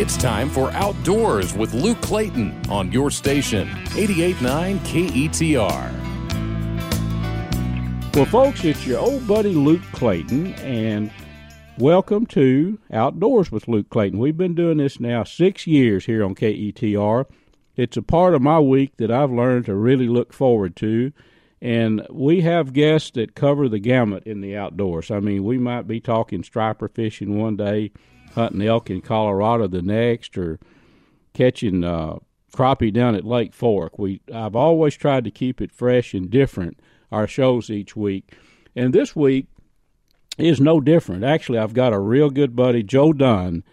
It's time for Outdoors with Luke Clayton on your station, 88.9 KETR. Well, folks, it's your old buddy Luke Clayton, and welcome to Outdoors with Luke Clayton. We've been doing this now 6 years here on KETR. It's a part of my week that I've learned to really look forward to, and we have guests that cover the gamut in the outdoors. I mean, we might be talking striper fishing one day, hunting elk in Colorado the next, or catching crappie down at Lake Fork. I've always tried to keep it fresh and different, our shows each week. And this week is no different. Actually, I've got a real good buddy, Joe Dunn.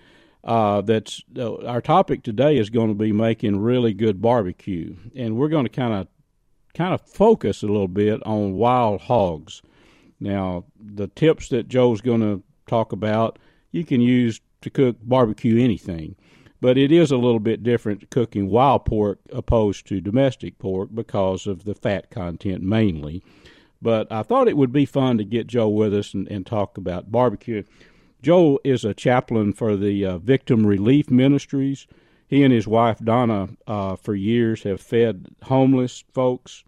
Our topic today is going to be making really good barbecue. And we're going to kind of focus a little bit on wild hogs. Now, the tips that Joe's going to talk about, you can use to cook barbecue anything, but it is a little bit different cooking wild pork opposed to domestic pork because of the fat content mainly. But I thought it would be fun to get Joe with us and talk about barbecue. Joe is a chaplain for the Victim Relief Ministries. He and his wife Donna for years have fed homeless folks,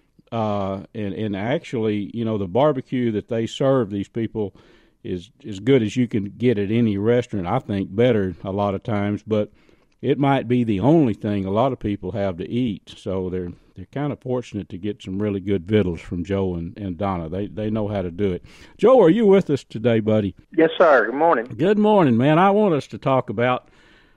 and actually, you know, the barbecue that they serve these people is as good as you can get at any restaurant. I think better a lot of times, but it might be the only thing a lot of people have to eat. So they're kind of fortunate to get some really good victuals from Joe and Donna. They know how to do it. Joe, are you with us today, buddy? Yes, sir. Good morning. Good morning, man. I want us to talk about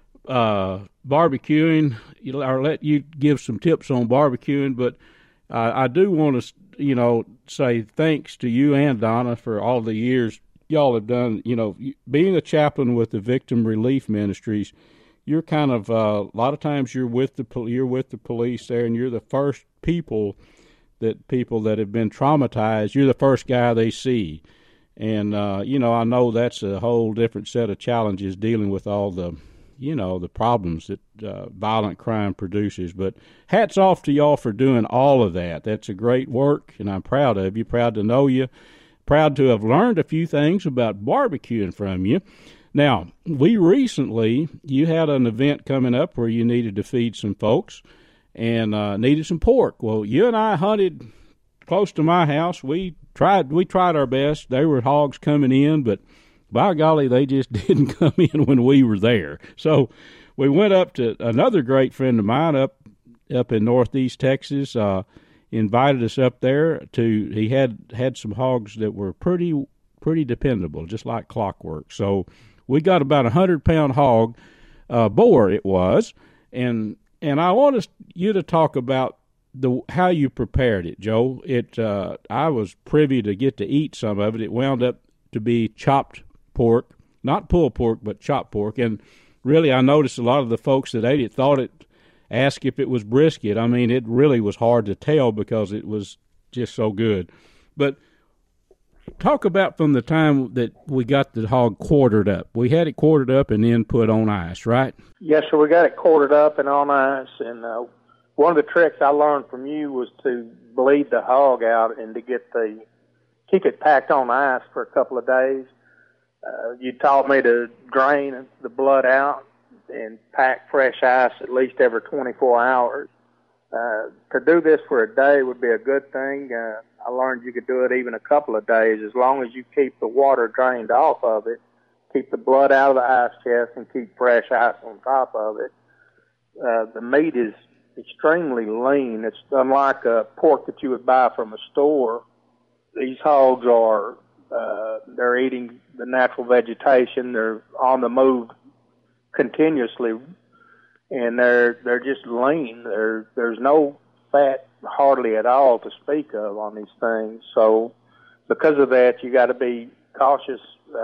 barbecuing. I'll let you give some tips on barbecuing, but I do want to, say thanks to you and Donna for all the years y'all have done. Being a chaplain with the Victim Relief Ministries, you're kind of a lot of times you're with the police there, and you're the first people that have been traumatized. You're the first guy they see, and I know that's a whole different set of challenges dealing with all the the problems that violent crime produces. But hats off to y'all for doing all of that. That's a great work, and I'm proud of you. Proud to know you. Proud to have learned a few things about barbecuing from you. Now, you had an event coming up where you needed to feed some folks and needed some pork. Well, you and I hunted close to my house. We tried our best. There were hogs coming in, but by golly, they just didn't come in when we were there. So we went up to another great friend of mine up in northeast Texas, invited us up there he had some hogs that were pretty dependable, just like clockwork. So we got about 100-pound hog, boar it was, and I want you to talk about how you prepared it, Joe. I was privy to get to eat some of it. It wound up to be chopped pork, not pulled pork, but chopped pork. And really, I noticed a lot of the folks that ate it asked if it was brisket. I mean, it really was hard to tell because it was just so good. But talk about from the time that we got the hog quartered up. We had it quartered up and then put on ice, right? Yes, sir. We got it quartered up and on ice. And one of the tricks I learned from you was to bleed the hog out and to keep it packed on ice for a couple of days. You taught me to drain the blood out and pack fresh ice at least every 24 hours. To do this for a day would be a good thing. I learned you could do it even a couple of days as long as you keep the water drained off of it, keep the blood out of the ice chest, and keep fresh ice on top of it. The meat is extremely lean. It's unlike a pork that you would buy from a store. These hogs they're eating the natural vegetation. They're on the move continuously, and they're just lean. There's no fat hardly at all to speak of on these things. So because of that, you got to be cautious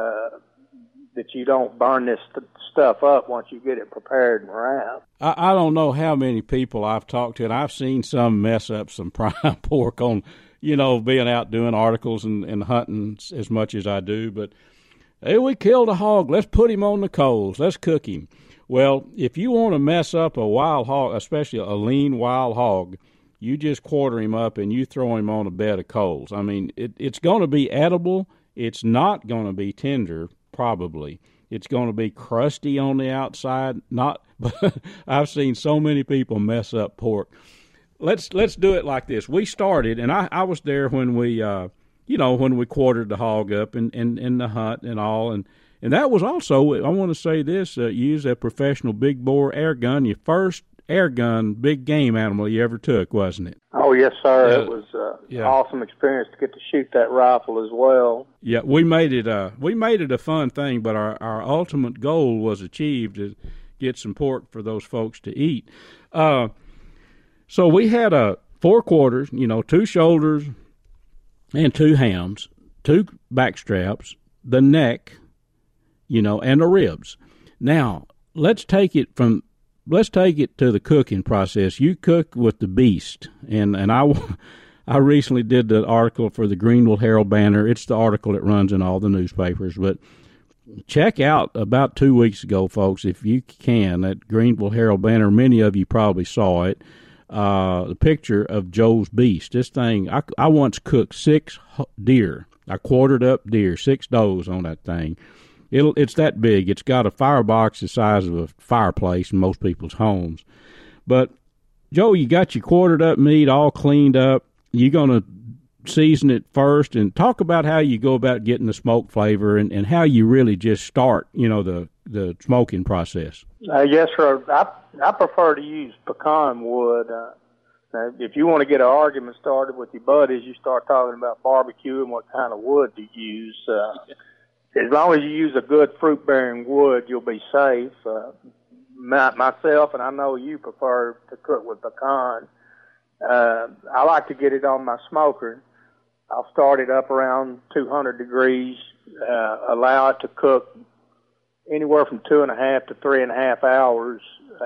that you don't burn this stuff up once you get it prepared and wrapped. I don't know how many people I've talked to, and I've seen some mess up some prime pork on, being out doing articles and hunting as much as I do. But, hey, we killed a hog. Let's put him on the coals. Let's cook him. Well, if you want to mess up a wild hog, especially a lean wild hog, you just quarter him up and you throw him on a bed of coals. I mean, it's going to be edible. It's not going to be tender, probably, It's going to be crusty on the outside. Not, but I've seen so many people mess up pork. Let's do it like this. We started, and I was there when we when we quartered the hog up and the hunt and all, and that was also, I want to say this, use a professional big bore air gun, your first air gun big game animal you ever took, wasn't it? Oh, yes, sir. It was an awesome experience to get to shoot that rifle as well. Yeah, we made it a fun thing, but our ultimate goal was achieved, to get some pork for those folks to eat. So we had 4 quarters, 2 shoulders and 2 hams, 2 back straps, the neck, and the ribs. Now, let's take it to the cooking process. You cook with the beast, and I recently did the article for the Greenville Herald Banner. It's the article that runs in all the newspapers, but check out about 2 weeks ago, folks, if you can, that Greenville Herald Banner. Many of you probably saw it. The picture of Joe's beast. This thing, I once cooked 6 deer. I quartered up deer, 6 does on that thing. It's that big. It's got a firebox the size of a fireplace in most people's homes. But, Joe, you got your quartered up meat all cleaned up. You're going to season it first, and talk about how you go about getting the smoke flavor and how you really just start, the smoking process. Yes, sir. I prefer to use pecan wood. If you want to get an argument started with your buddies, you start talking about barbecue and what kind of wood to use. As long as you use a good fruit-bearing wood, you'll be safe. Myself, and I know you prefer to cook with pecan. I like to get it on my smoker. I'll start it up around 200 degrees, allow it to cook anywhere from 2.5 to 3.5 hours.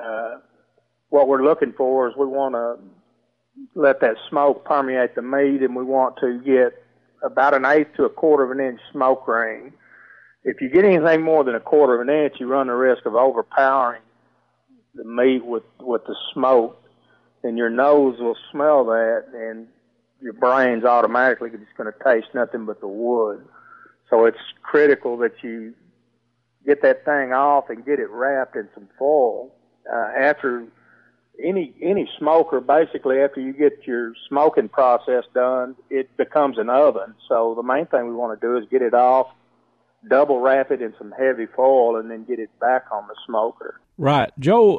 What we're looking for is we want to let that smoke permeate the meat, and we want to get about 1/8 to 1/4 of an inch smoke ring. If you get anything more than 1/4 of an inch, you run the risk of overpowering the meat with the smoke, and your nose will smell that, and your brain's automatically just going to taste nothing but the wood. So it's critical that you get that thing off and get it wrapped in some foil. After any smoker, basically, after you get your smoking process done, it becomes an oven. So the main thing we want to do is get it off, double wrap it in some heavy foil, and then get it back on the smoker. Right. Joe,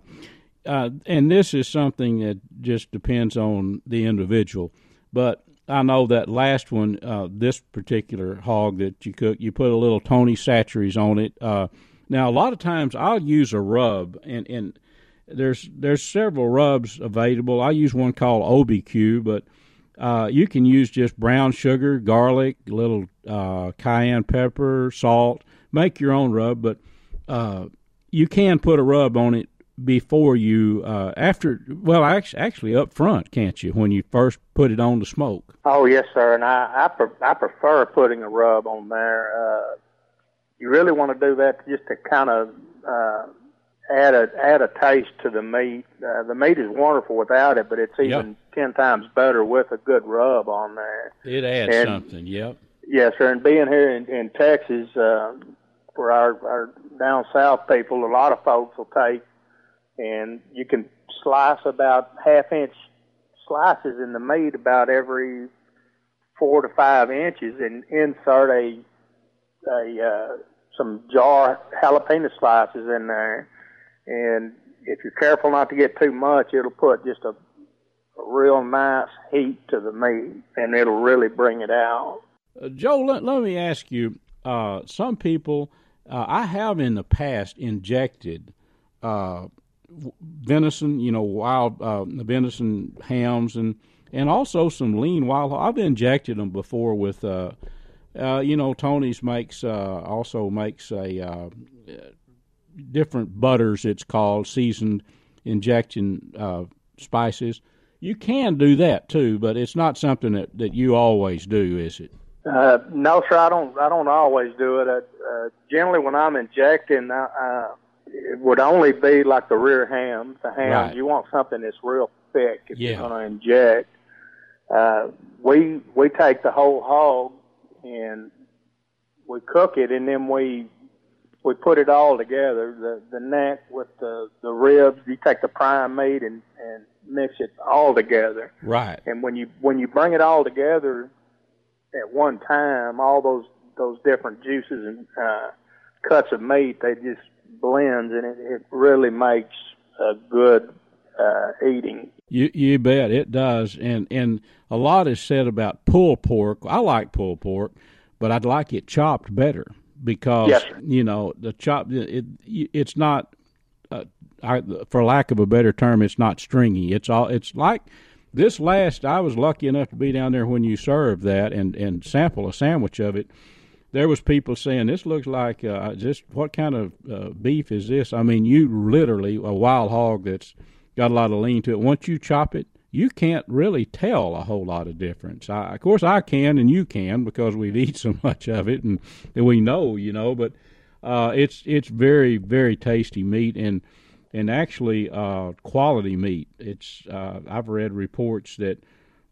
and this is something that just depends on the individual, but I know that last one, this particular hog that you cook, you put a little Tony Chachere's on it. Now, a lot of times I'll use a rub, and there's several rubs available. I use one called OBQ, but you can use just brown sugar, garlic, a little cayenne pepper, salt. Make your own rub, but you can put a rub on it before you, actually up front, can't you, when you first put it on the smoke? Oh, yes, sir, and I prefer putting a rub on there. You really want to do that just to kind of add a taste to the meat. The meat is wonderful without it, but it's even 10 times better with a good rub on there. It adds something, yep. Yes, sir, and being here in Texas, for our down south people, a lot of folks will take, and you can slice about 1/2-inch slices in the meat about every 4 to 5 inches, and insert some jar jalapeno slices in there. And if you're careful not to get too much, it'll put just a real nice heat to the meat, and it'll really bring it out. Joe, let me ask you, some people, I have in the past injected venison, wild venison hams, and also some lean wild. I've injected them before with, Tony's also makes a different butters, it's called, seasoned injection spices. You can do that too, but it's not something that you always do, is it? No, sir. I don't always do it. Generally, when I'm injecting, it would only be like the rear ham. The ham, right. You want something that's real thick if you're going to inject. We take the whole hog and we cook it, and then we we put it all together, the neck with the ribs. You take the prime meat and mix it all together. Right. And when you bring it all together at one time, all those different juices and cuts of meat, they just blends, and it really makes a good eating. You bet it does, and a lot is said about pulled pork. I like pulled pork, but I'd like it chopped better because yes, the chopped it's not, for lack of a better term, it's not stringy. It's like this last. I was lucky enough to be down there when you served that and sample a sandwich of it. There was people saying, this looks like just what kind of beef is this? I mean, you literally, a wild hog that's got a lot of lean to it. Once you chop it, you can't really tell a whole lot of difference. Of course, I can and you can because we've eaten so much of it and we know, but it's very, very tasty meat and actually quality meat. It's I've read reports that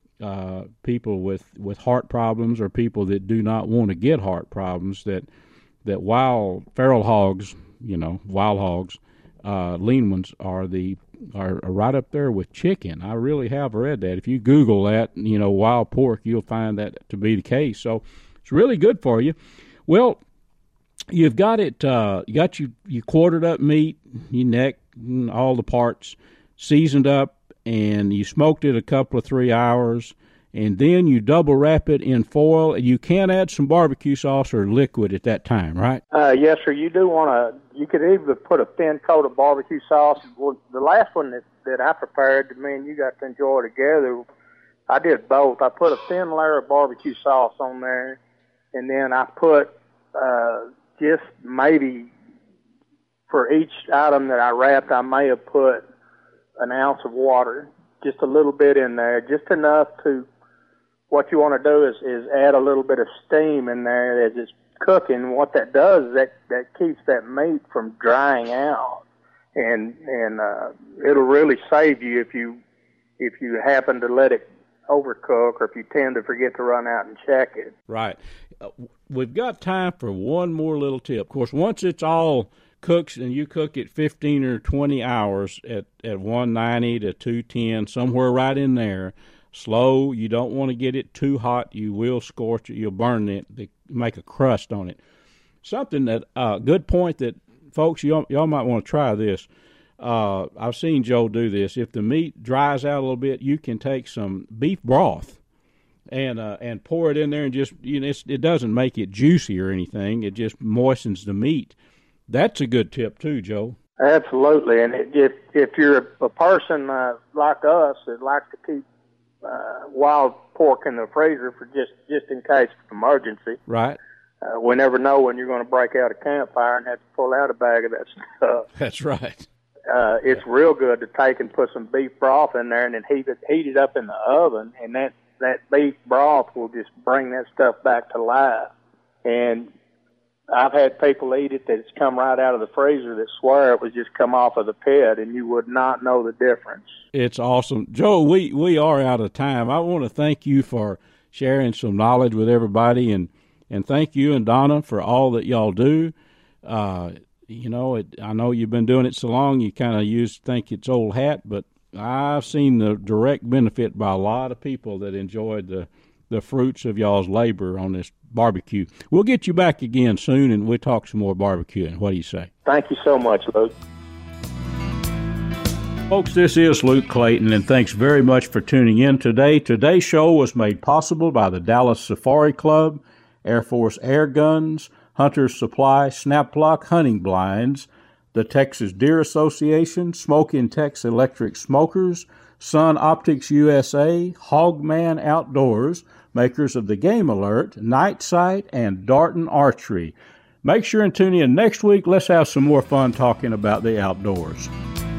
people with heart problems or people that do not want to get heart problems, that wild feral hogs, wild hogs, lean ones are right up there with chicken. I really have read that. If you Google that, wild pork, you'll find that to be the case. So it's really good for you. Well, you've got it. You quartered up meat, you neck, all the parts, seasoned up, and you smoked it a couple of 3 hours, and then you double wrap it in foil. You can add some barbecue sauce or liquid at that time, right? Yes, sir. You do want to. You could either put a thin coat of barbecue sauce. Well, the last one that I prepared, me and you got to enjoy together, I did both. I put a thin layer of barbecue sauce on there, and then I put just maybe for each item that I wrapped, I may have put an ounce of water, just a little bit in there, just enough to. What you want to do is add a little bit of steam in there as it's cooking. What that does is that keeps that meat from drying out, and it'll really save you if you happen to let it overcook or if you tend to forget to run out and check it. Right. We've got time for one more little tip. Of course, once it's all cooked and you cook it 15 or 20 hours at 190 to 210, somewhere right in there. Slow. You don't want to get it too hot. You will scorch it. You'll burn it. They make a crust on it. Something that good point that folks y'all might want to try this. I've seen Joe do this. If the meat dries out a little bit, you can take some beef broth and pour it in there and just it doesn't make it juicy or anything. It just moistens the meat. That's a good tip too, Joe. Absolutely. And if you're a person like us that likes to keep wild pork in the freezer for just in case of emergency. Right. We never know when you're going to break out a campfire and have to pull out a bag of that stuff. That's right. It's real good to take and put some beef broth in there and then heat it up in the oven, and that beef broth will just bring that stuff back to life. And I've had people eat it that's come right out of the freezer that swear it was just come off of the pit, and you would not know the difference. It's awesome. Joe, we are out of time. I want to thank you for sharing some knowledge with everybody, and thank you and Donna for all that y'all do. I know you've been doing it so long, you kind of think it's old hat, but I've seen the direct benefit by a lot of people that enjoyed the fruits of y'all's labor on this barbecue. We'll get you back again soon, and we'll talk some more barbecuing. What do you say? Thank you so much, Luke. Folks, this is Luke Clayton, and thanks very much for tuning in today. Today's show was made possible by the Dallas Safari Club, Air Force Air Guns, Hunter's Supply Snap-Lock Hunting Blinds, the Texas Deer Association, Smokin' Tex Electric Smokers, Sun Optics USA, Hogman Outdoors, makers of the Game Alert, Night Sight, and Darton Archery. Make sure and tune in next week. Let's have some more fun talking about the outdoors.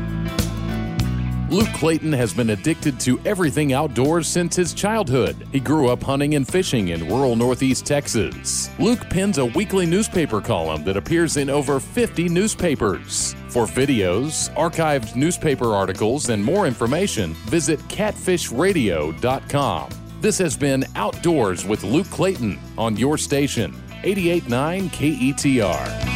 Luke Clayton has been addicted to everything outdoors since his childhood. He grew up hunting and fishing in rural Northeast Texas. Luke pens a weekly newspaper column that appears in over 50 newspapers. For videos, archived newspaper articles, and more information, visit catfishradio.com. This has been Outdoors with Luke Clayton on your station, 88.9 KETR.